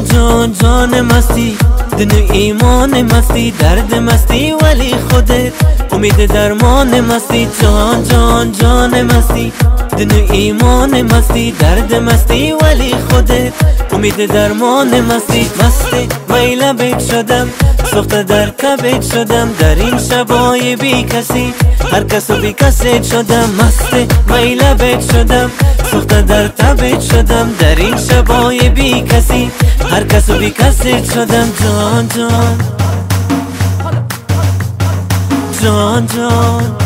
جان جان مستی، دن ایمان مستی، درد مستی ولی خودت امید درمان مستی. جان جان جان مستی، دن ایمان مستی، درد مستی ولی خودت امید درمان مستی. مستی میل بیت شدم، سخت در تبت شدم، در این شبای بی کسی هر کس و بی کسی شدم. مستی میل بیت شدم، سخت در تبت شدم، در این شبای بی کسی هر کس و بی کسی شدم. جان جان جان جان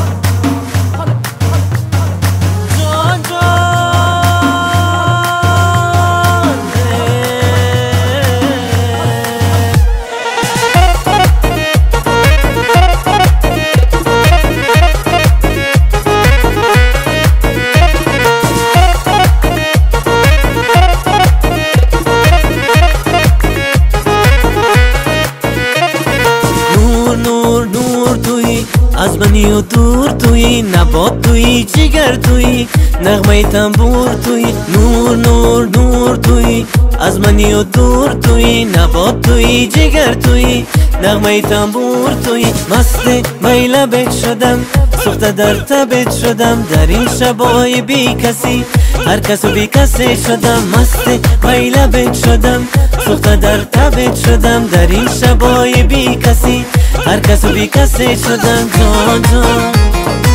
از منی و دور توی، نبات توی، جگر توی، نغمه تنبور توی. نور نور نور توی، از منی و دور توی، نبات توی، جگر توی، نغمه تنبور توی. مست میل بیت شدم، سخت در تبت شدم، در این شبای بی کسی هر کس و بی کسی شدم. مست میل بیت شدم، سخت در تبت شدم، در این شبای بی کسی هر کس و بی کسی شدم. جان جان